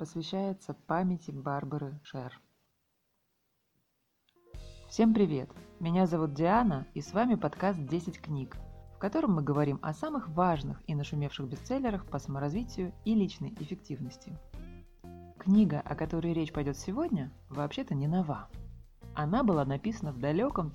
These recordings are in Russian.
посвящается памяти Барбары Шер. Всем привет! Меня зовут Диана, и с вами подкаст «10 книг», в котором мы говорим о самых важных и нашумевших бестселлерах по саморазвитию и личной эффективности. Книга, о которой речь пойдет сегодня, вообще-то не нова. Она была написана в далеком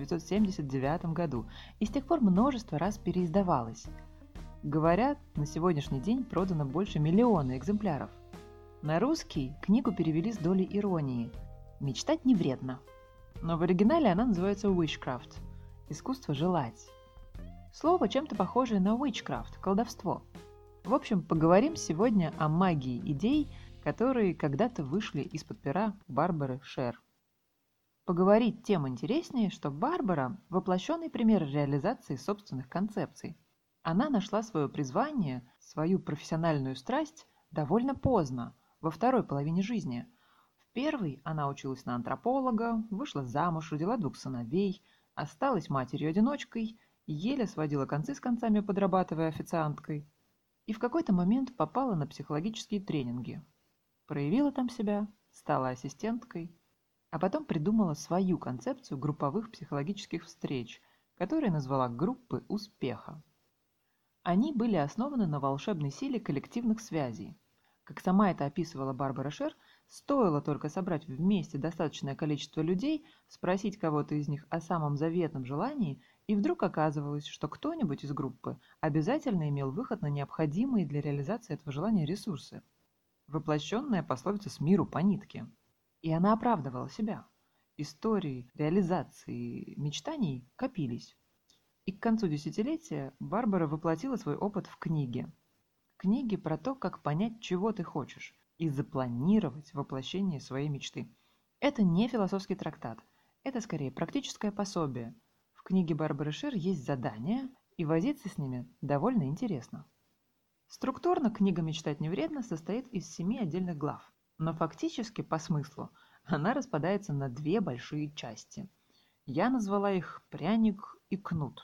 1979 году и с тех пор множество раз переиздавалась. Говорят, на сегодняшний день продано больше 1 миллиона экземпляров. На русский книгу перевели с долей иронии. «Мечтать не вредно». Но в оригинале она называется Witchcraft – «Искусство желать». Слово чем-то похожее на witchcraft – колдовство. В общем, поговорим сегодня о магии идей, которые когда-то вышли из-под пера Барбары Шер. Поговорить тем интереснее, что Барбара – воплощенный пример реализации собственных концепций. Она нашла свое призвание, свою профессиональную страсть довольно поздно, во второй половине жизни. В первой она училась на антрополога, вышла замуж, родила 2 сыновей, осталась матерью-одиночкой, еле сводила концы с концами, подрабатывая официанткой. И в какой-то момент попала на психологические тренинги. Проявила там себя, стала ассистенткой, а потом придумала свою концепцию групповых психологических встреч, которые назвала «группы успеха». Они были основаны на волшебной силе коллективных связей. Как сама это описывала Барбара Шер, стоило только собрать вместе достаточное количество людей, спросить кого-то из них о самом заветном желании, и вдруг оказывалось, что кто-нибудь из группы обязательно имел выход на необходимые для реализации этого желания ресурсы. Воплощенная пословица «с миру по нитке». И она оправдывала себя. Истории реализации мечтаний копились. И к концу десятилетия Барбара воплотила свой опыт в книге. Книги про то, как понять, чего ты хочешь, и запланировать воплощение своей мечты. Это не философский трактат, это скорее практическое пособие. В книге Барбары Шер есть задания, и возиться с ними довольно интересно. Структурно книга «Мечтать не вредно» состоит из 7 отдельных глав, но фактически, по смыслу, она распадается на 2 большие части. Я назвала их «Пряник» и «Кнут».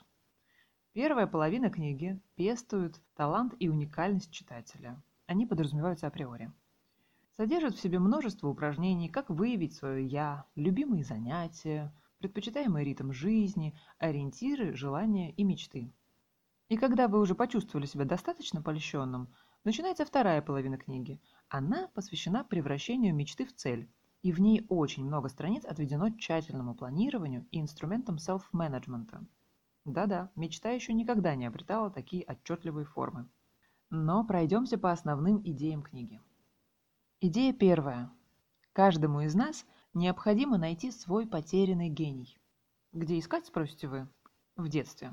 Первая половина книги пестует талант и уникальность читателя. Они подразумеваются априори. Содержат в себе множество упражнений, как выявить свое «я», любимые занятия, предпочитаемый ритм жизни, ориентиры, желания и мечты. И когда вы уже почувствовали себя достаточно польщенным, начинается вторая половина книги. Она посвящена превращению мечты в цель, и в ней очень много страниц отведено тщательному планированию и инструментам селф-менеджмента. Да-да, мечта еще никогда не обретала такие отчетливые формы. Но пройдемся по основным идеям книги. Идея первая. Каждому из нас необходимо найти свой потерянный гений. Где искать, спросите вы? В детстве.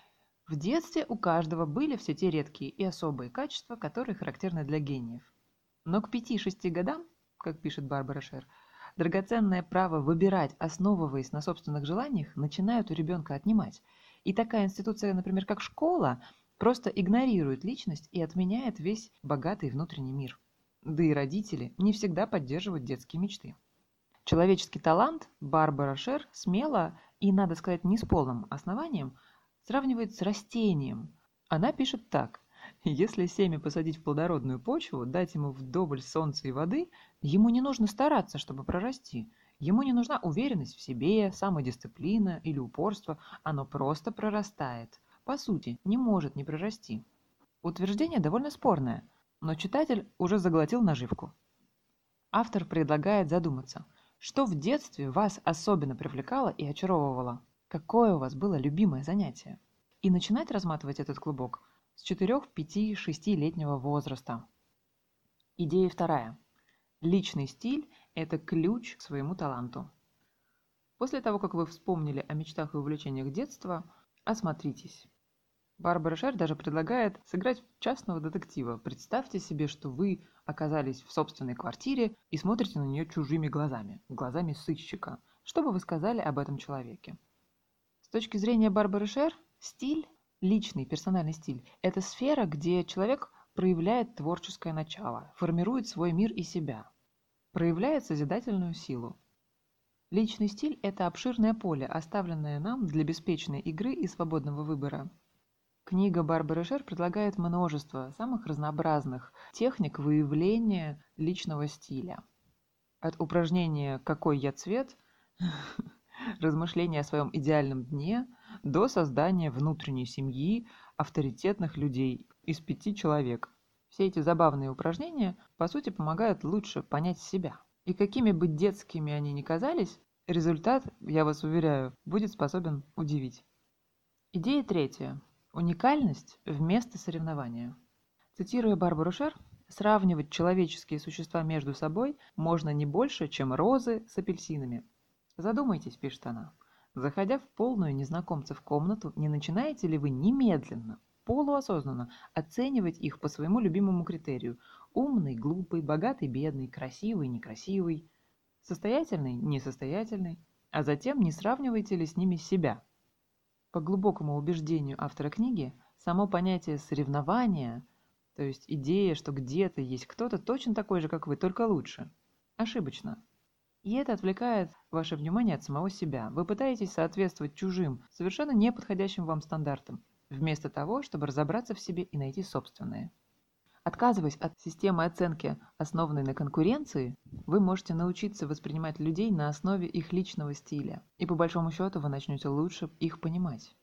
В детстве у каждого были все те редкие и особые качества, которые характерны для гениев. Но к 5-6 годам, как пишет Барбара Шер, драгоценное право выбирать, основываясь на собственных желаниях, начинают у ребенка отнимать. И такая институция, например, как школа, просто игнорирует личность и отменяет весь богатый внутренний мир. Да и родители не всегда поддерживают детские мечты. Человеческий талант Барбара Шер смело и, надо сказать, не с полным основанием, сравнивает с растением. Она пишет так. Если семя посадить в плодородную почву, дать ему вдоволь солнца и воды, ему не нужно стараться, чтобы прорасти. Ему не нужна уверенность в себе, самодисциплина или упорство, оно просто прорастает. По сути, не может не прорасти. Утверждение довольно спорное, но читатель уже заглотил наживку. Автор предлагает задуматься, что в детстве вас особенно привлекало и очаровывало, какое у вас было любимое занятие, и начинать разматывать этот клубок с 4, 5, 6-летнего возраста. Идея вторая. Личный стиль – это ключ к своему таланту. После того, как вы вспомнили о мечтах и увлечениях детства, осмотритесь. Барбара Шер даже предлагает сыграть частного детектива. Представьте себе, что вы оказались в собственной квартире и смотрите на нее чужими глазами сыщика. Что бы вы сказали об этом человеке? С точки зрения Барбары Шер, стиль, личный, персональный стиль – это сфера, где человек проявляет творческое начало, формирует свой мир и себя, проявляет созидательную силу. Личный стиль – это обширное поле, оставленное нам для беспечной игры и свободного выбора. Книга Барбары Шер предлагает множество самых разнообразных техник выявления личного стиля. От упражнения «Какой я цвет?», размышления о своем идеальном дне, до создания внутренней семьи авторитетных людей из 5 человек. Все эти забавные упражнения, по сути, помогают лучше понять себя. И какими бы детскими они ни казались, результат, я вас уверяю, будет способен удивить. Идея третья. Уникальность вместо соревнования. Цитируя Барбару Шер, сравнивать человеческие существа между собой можно не больше, чем розы с апельсинами. Задумайтесь, пишет она, заходя в полную незнакомцев комнату, не начинаете ли вы немедленно, полуосознанно оценивать их по своему любимому критерию: умный, глупый, богатый, бедный, красивый, некрасивый, состоятельный, несостоятельный, а затем не сравниваете ли с ними себя? По глубокому убеждению автора книги, само понятие соревнования, то есть идея, что где-то есть кто-то точно такой же, как вы, только лучше, ошибочно. И это отвлекает ваше внимание от самого себя. Вы пытаетесь соответствовать чужим, совершенно неподходящим вам стандартам, вместо того, чтобы разобраться в себе и найти собственные. Отказываясь от системы оценки, основанной на конкуренции, вы можете научиться воспринимать людей на основе их личного стиля, и по большому счету вы начнете лучше их понимать.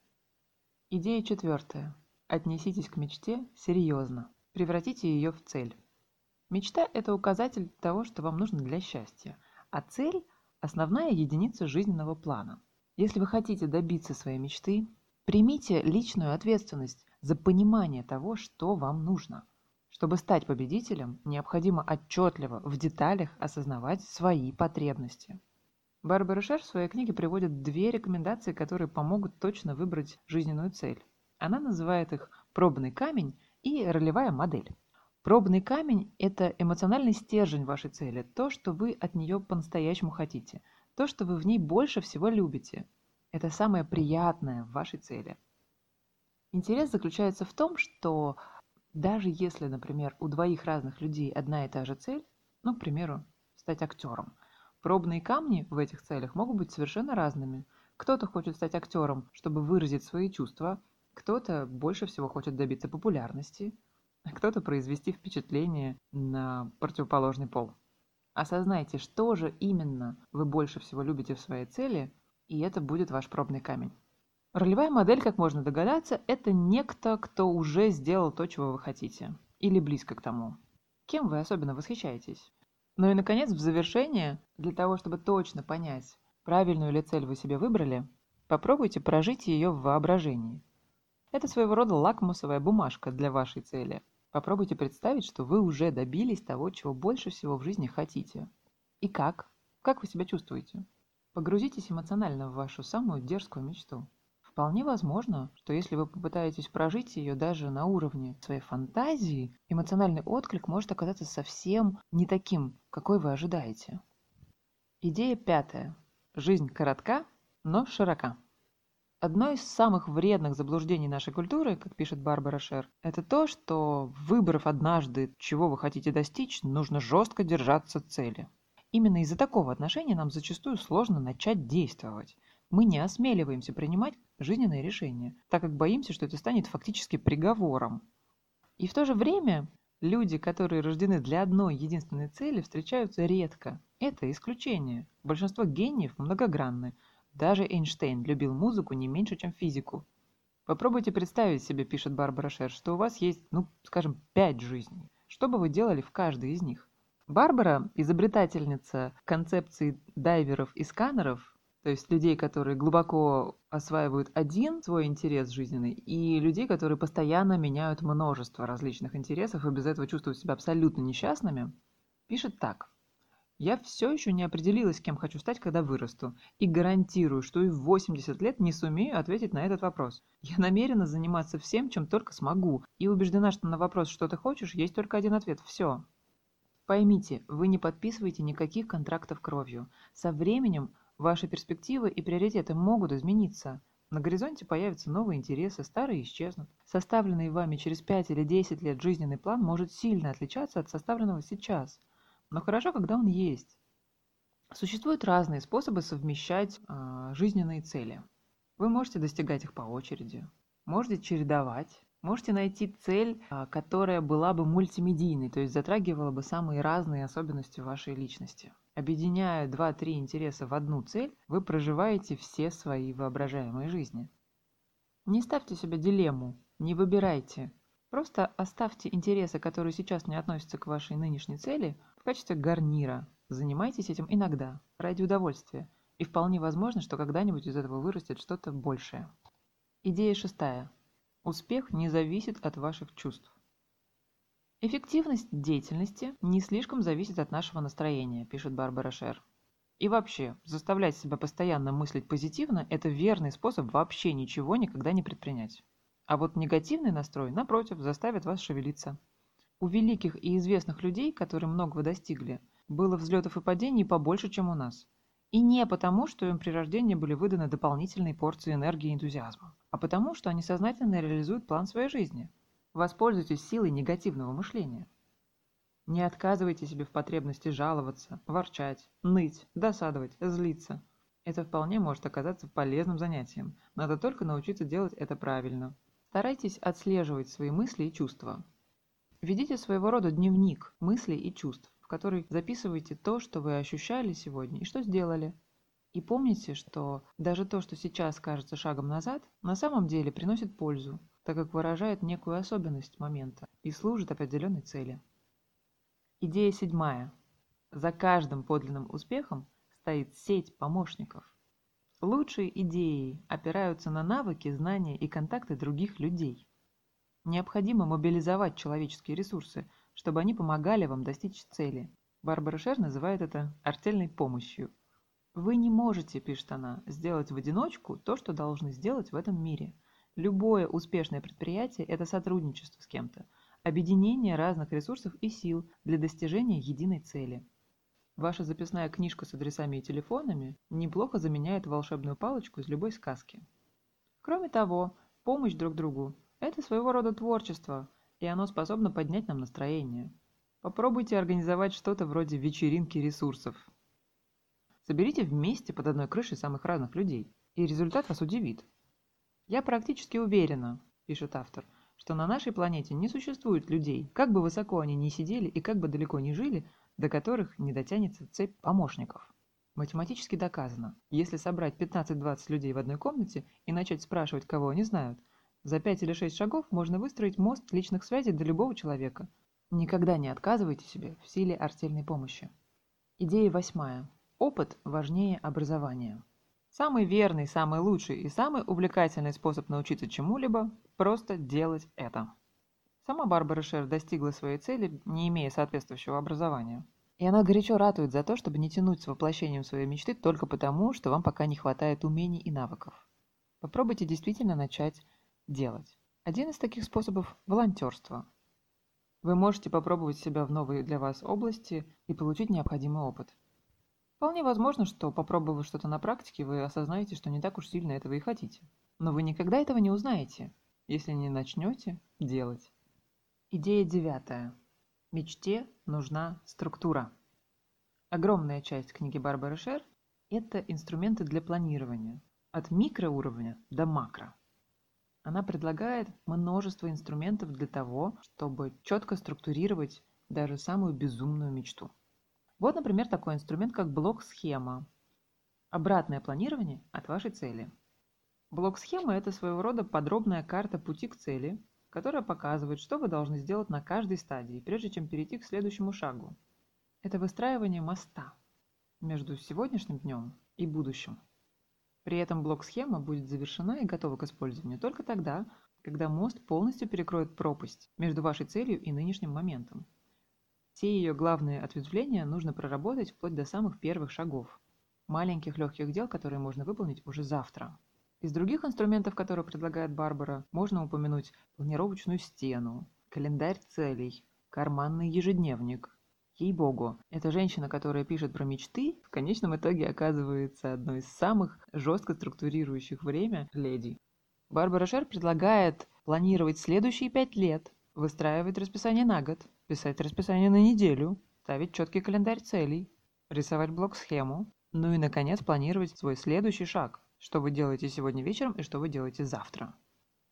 Идея четвертая. Отнеситесь к мечте серьезно. Превратите ее в цель. Мечта – это указатель того, что вам нужно для счастья, а цель – основная единица жизненного плана. Если вы хотите добиться своей мечты, примите личную ответственность за понимание того, что вам нужно. Чтобы стать победителем, необходимо отчетливо, в деталях осознавать свои потребности. Барбара Шер в своей книге приводит 2 рекомендации, которые помогут точно выбрать жизненную цель. Она называет их «пробный камень» и «ролевая модель». Пробный камень – это эмоциональный стержень вашей цели, то, что вы от нее по-настоящему хотите, то, что вы в ней больше всего любите. Это самое приятное в вашей цели. Интерес заключается в том, что даже если, например, у 2 разных людей одна и та же цель, к примеру, стать актером, пробные камни в этих целях могут быть совершенно разными. Кто-то хочет стать актером, чтобы выразить свои чувства, кто-то больше всего хочет добиться популярности, а кто-то произвести впечатление на противоположный пол. Осознайте, что же именно вы больше всего любите в своей цели, и это будет ваш пробный камень. Ролевая модель, как можно догадаться, это некто, кто уже сделал то, чего вы хотите, или близко к тому. Кем вы особенно восхищаетесь? Ну и, наконец, в завершение, для того, чтобы точно понять, правильную ли цель вы себе выбрали, попробуйте прожить ее в воображении. Это своего рода лакмусовая бумажка для вашей цели. Попробуйте представить, что вы уже добились того, чего больше всего в жизни хотите. И как? Как вы себя чувствуете? Погрузитесь эмоционально в вашу самую дерзкую мечту. Вполне возможно, что если вы попытаетесь прожить ее даже на уровне своей фантазии, эмоциональный отклик может оказаться совсем не таким, какой вы ожидаете. Идея 5. Жизнь коротка, но широка. Одно из самых вредных заблуждений нашей культуры, как пишет Барбара Шер, это то, что, выбрав однажды, чего вы хотите достичь, нужно жестко держаться цели. Именно из-за такого отношения нам зачастую сложно начать действовать. Мы не осмеливаемся принимать жизненные решения, так как боимся, что это станет фактически приговором. И в то же время люди, которые рождены для одной единственной цели, встречаются редко. Это исключение. Большинство гениев многогранны. Даже Эйнштейн любил музыку не меньше, чем физику. Попробуйте представить себе, пишет Барбара Шер, что у вас есть, 5 жизней. Что бы вы делали в каждой из них? Барбара, изобретательница концепции дайверов и сканеров, то есть людей, которые глубоко осваивают один свой интерес жизненный, и людей, которые постоянно меняют множество различных интересов и без этого чувствуют себя абсолютно несчастными, пишет так. Я все еще не определилась, кем хочу стать, когда вырасту, и гарантирую, что и в 80 лет не сумею ответить на этот вопрос. Я намерена заниматься всем, чем только смогу, и убеждена, что на вопрос «что ты хочешь?» есть только один ответ – все. Поймите, вы не подписываете никаких контрактов кровью. Со временем ваши перспективы и приоритеты могут измениться. На горизонте появятся новые интересы, старые исчезнут. Составленный вами через 5 или 10 лет жизненный план может сильно отличаться от составленного сейчас. Но хорошо, когда он есть. Существуют разные способы совмещать жизненные цели. Вы можете достигать их по очереди. Можете чередовать. Можете найти цель, которая была бы мультимедийной, то есть затрагивала бы самые разные особенности вашей личности. Объединяя 2-3 интереса в одну цель, вы проживаете все свои воображаемые жизни. Не ставьте себе дилемму, не выбирайте. Просто оставьте интересы, которые сейчас не относятся к вашей нынешней цели, в качестве гарнира. Занимайтесь этим иногда, ради удовольствия. И вполне возможно, что когда-нибудь из этого вырастет что-то большее. Идея 6. Успех не зависит от ваших чувств. Эффективность деятельности не слишком зависит от нашего настроения, пишет Барбара Шер. И вообще, заставлять себя постоянно мыслить позитивно – это верный способ вообще ничего никогда не предпринять. А вот негативный настрой, напротив, заставит вас шевелиться. У великих и известных людей, которые многого достигли, было взлетов и падений побольше, чем у нас. И не потому, что им при рождении были выданы дополнительные порции энергии и энтузиазма, а потому, что они сознательно реализуют план своей жизни. Воспользуйтесь силой негативного мышления. Не отказывайте себе в потребности жаловаться, ворчать, ныть, досадовать, злиться. Это вполне может оказаться полезным занятием. Надо только научиться делать это правильно. Старайтесь отслеживать свои мысли и чувства. Ведите своего рода дневник мыслей и чувств, в который записывайте то, что вы ощущали сегодня и что сделали. И помните, что даже то, что сейчас кажется шагом назад, на самом деле приносит пользу, так как выражает некую особенность момента и служит определенной цели. Идея 7. За каждым подлинным успехом стоит сеть помощников. Лучшие идеи опираются на навыки, знания и контакты других людей. Необходимо мобилизовать человеческие ресурсы, чтобы они помогали вам достичь цели. Барбара Шер называет это артельной помощью. Вы не можете, пишет она, сделать в одиночку то, что должны сделать в этом мире. Любое успешное предприятие – это сотрудничество с кем-то, объединение разных ресурсов и сил для достижения единой цели. Ваша записная книжка с адресами и телефонами неплохо заменяет волшебную палочку из любой сказки. Кроме того, помощь друг другу – это своего рода творчество, и оно способно поднять нам настроение. Попробуйте организовать что-то вроде вечеринки ресурсов. Соберите вместе под одной крышей самых разных людей, и результат вас удивит. «Я практически уверена, – пишет автор, – что на нашей планете не существует людей, как бы высоко они ни сидели и как бы далеко ни жили, до которых не дотянется цепь помощников. Математически доказано, если собрать 15-20 людей в одной комнате и начать спрашивать, кого они знают, за 5 или 6 шагов можно выстроить мост личных связей для любого человека. Никогда не отказывайте себе в силе артельной помощи». Идея 8. Опыт важнее образования. Самый верный, самый лучший и самый увлекательный способ научиться чему-либо – просто делать это. Сама Барбара Шер достигла своей цели, не имея соответствующего образования. И она горячо ратует за то, чтобы не тянуть с воплощением своей мечты только потому, что вам пока не хватает умений и навыков. Попробуйте действительно начать делать. Один из таких способов – волонтерство. Вы можете попробовать себя в новой для вас области и получить необходимый опыт. Вполне возможно, что, попробовав что-то на практике, вы осознаете, что не так уж сильно этого и хотите. Но вы никогда этого не узнаете, если не начнете делать. Идея 9. Мечте нужна структура. Огромная часть книги Барбары Шер – это инструменты для планирования, от микроуровня до макро. Она предлагает множество инструментов для того, чтобы четко структурировать даже самую безумную мечту. Вот, например, такой инструмент, как блок-схема. Обратное планирование от вашей цели. Блок-схема – это своего рода подробная карта пути к цели, которая показывает, что вы должны сделать на каждой стадии, прежде чем перейти к следующему шагу. Это выстраивание моста между сегодняшним днем и будущим. При этом блок-схема будет завершена и готова к использованию только тогда, когда мост полностью перекроет пропасть между вашей целью и нынешним моментом. Все ее главные ответвления нужно проработать вплоть до самых первых шагов, маленьких легких дел, которые можно выполнить уже завтра. Из других инструментов, которые предлагает Барбара, можно упомянуть планировочную стену, календарь целей, карманный ежедневник. Ей-богу, эта женщина, которая пишет про мечты, в конечном итоге оказывается одной из самых жестко структурирующих время леди. Барбара Шер предлагает планировать следующие 5 лет, выстраивать расписание на год, писать расписание на неделю, ставить четкий календарь целей, рисовать блок-схему, ну и, наконец, планировать свой следующий шаг, что вы делаете сегодня вечером и что вы делаете завтра.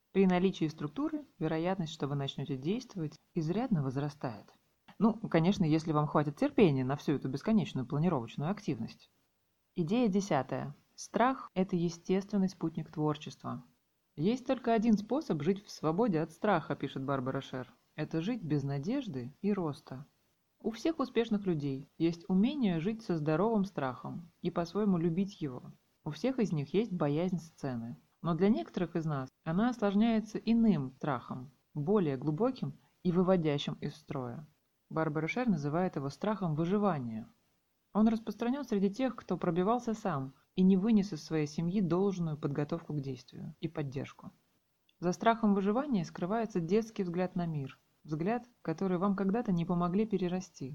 При наличии структуры вероятность, что вы начнете действовать, изрядно возрастает. Конечно, если вам хватит терпения на всю эту бесконечную планировочную активность. Идея 10. Страх – это естественный спутник творчества. Есть только один способ жить в свободе от страха, пишет Барбара Шер. Это жить без надежды и роста. У всех успешных людей есть умение жить со здоровым страхом и по-своему любить его. У всех из них есть боязнь сцены. Но для некоторых из нас она осложняется иным страхом, более глубоким и выводящим из строя. Барбара Шер называет его страхом выживания. Он распространен среди тех, кто пробивался сам и не вынес из своей семьи должную подготовку к действию и поддержку. За страхом выживания скрывается детский взгляд на мир, взгляд, который вам когда-то не помогли перерасти.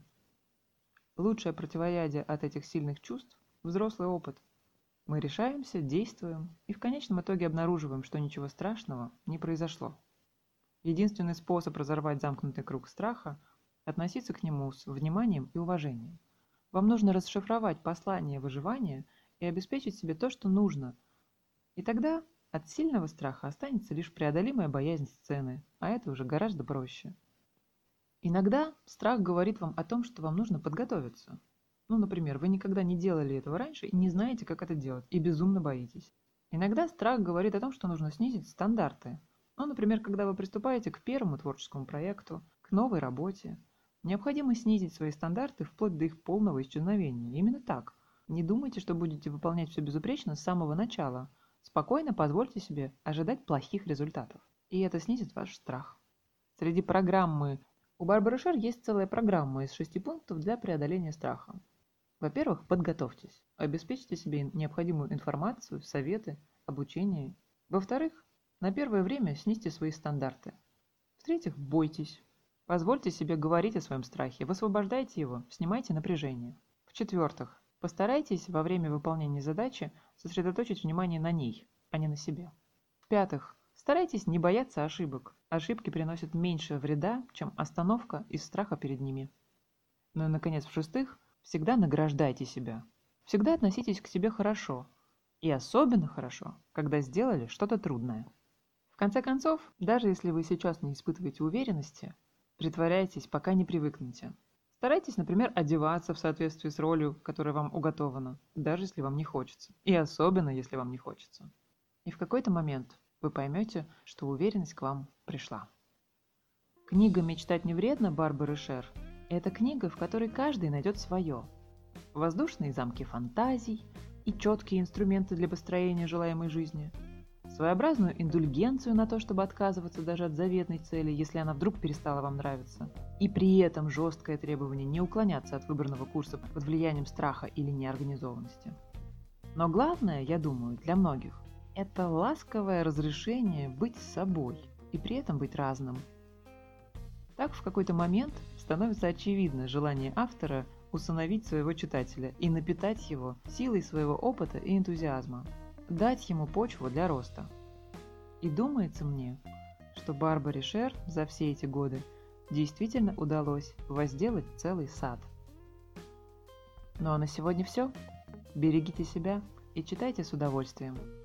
Лучшее противоядие от этих сильных чувств – взрослый опыт. Мы решаемся, действуем и в конечном итоге обнаруживаем, что ничего страшного не произошло. Единственный способ разорвать замкнутый круг страха – относиться к нему с вниманием и уважением. Вам нужно расшифровать послание выживания и обеспечить себе то, что нужно. И тогда от сильного страха останется лишь преодолимая боязнь сцены, а это уже гораздо проще. Иногда страх говорит вам о том, что вам нужно подготовиться. Например, вы никогда не делали этого раньше и не знаете, как это делать, и безумно боитесь. Иногда страх говорит о том, что нужно снизить стандарты. Например, когда вы приступаете к первому творческому проекту, к новой работе, необходимо снизить свои стандарты вплоть до их полного исчезновения. Именно так. Не думайте, что будете выполнять все безупречно с самого начала. Спокойно позвольте себе ожидать плохих результатов. И это снизит ваш страх. Среди программы у Барбары Шер есть целая программа из 6 пунктов для преодоления страха. Во-первых, подготовьтесь. Обеспечьте себе необходимую информацию, советы, обучение. Во-вторых, на первое время снизьте свои стандарты. В-третьих, бойтесь. Позвольте себе говорить о своем страхе, высвобождайте его, снимайте напряжение. В-четвертых, постарайтесь во время выполнения задачи сосредоточить внимание на ней, а не на себе. В-пятых, старайтесь не бояться ошибок. Ошибки приносят меньше вреда, чем остановка из страха перед ними. И, наконец, в-шестых, всегда награждайте себя. Всегда относитесь к себе хорошо. И особенно хорошо, когда сделали что-то трудное. В конце концов, даже если вы сейчас не испытываете уверенности, притворяйтесь, пока не привыкнете. Старайтесь, например, одеваться в соответствии с ролью, которая вам уготована, даже если вам не хочется. И особенно, если вам не хочется. И в какой-то момент вы поймете, что уверенность к вам пришла. Книга «Мечтать не вредно» Барбары Шер – это книга, в которой каждый найдет свое. Воздушные замки фантазий и четкие инструменты для построения желаемой жизни. Своеобразную индульгенцию на то, чтобы отказываться даже от заветной цели, если она вдруг перестала вам нравиться. И при этом жесткое требование не уклоняться от выбранного курса под влиянием страха или неорганизованности. Но главное, я думаю, для многих – это ласковое разрешение быть собой и при этом быть разным. Так в какой-то момент становится очевидно желание автора усыновить своего читателя и напитать его силой своего опыта и энтузиазма, дать ему почву для роста. И думается мне, что Барбаре Шер за все эти годы действительно удалось возделать целый сад. Ну а на сегодня все. Берегите себя и читайте с удовольствием.